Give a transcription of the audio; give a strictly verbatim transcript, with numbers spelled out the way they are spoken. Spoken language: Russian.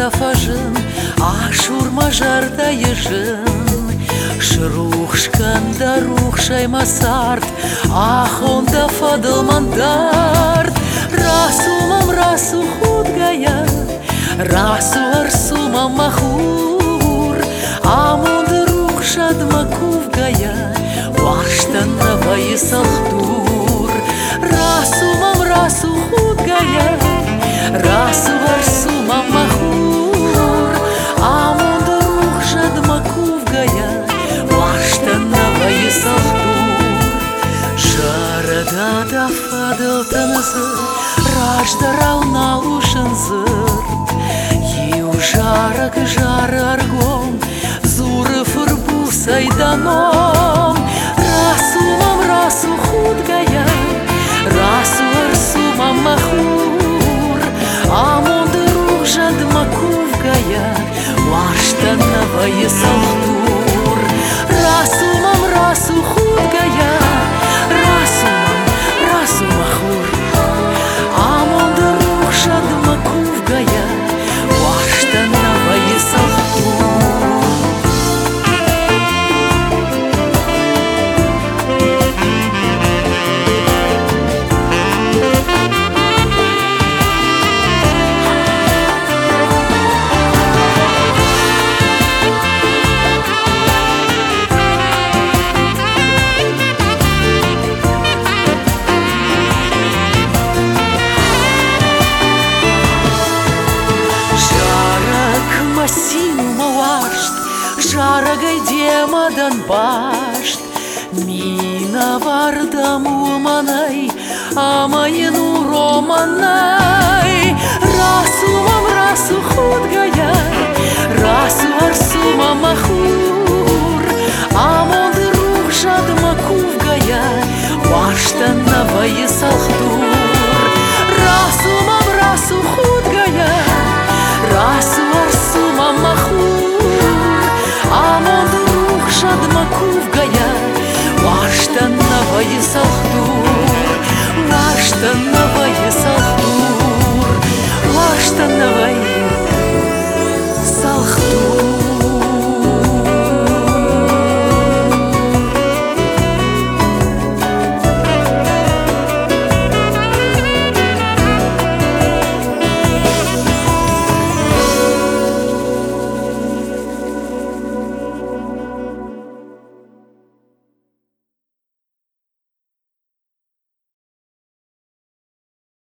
да фажын, ашур мажарда ежын. Шрухшкан да рухшай масарт, ахон да фадыл мандарт. Расумам расу худгая, расу арсумам махур. Амунд рухшад макувгая, ваштан навай сахтур. Расумам расу худгая, расу арсумам махур. Амунд рухшад макувгая, ваштан навай сахтур. Шарада да фадыл танзы, раждарал на лушанзыр. Ю жарак жар аргон, зуры фырбу сайданом. Расумам расу худгая, расу арсумам махур. Амунд рухшад макувгая, ваштан навай сахтур. Расумам расу худгая, расумам расу махур. Амунд рухшад макувгая, ваштан навай сахтур. Жарагай демадан башт, мина вардам уманай, амайну романай. Расумам расу худгая, расу арсумам махур. Амунд рухшад макувгая, ваштан навай сахтур. Расумам расу худгая, расу арсумам махур. Амунд рухшад макувгая, ваштан навай сахтур.